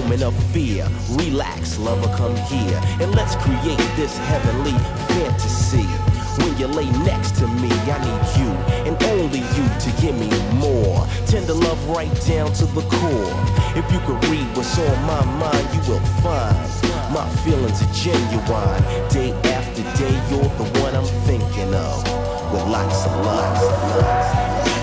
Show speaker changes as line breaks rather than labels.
moment of fear. Relax, lover, come here, and let's create this heavenly fantasy. When you lay next to me, I need you, and only you, to give me more. Tender love right down to the core. If you could read what's on my mind, you will find my feelings are genuine. Day after day, you're the one I'm thinking of, with lots of love.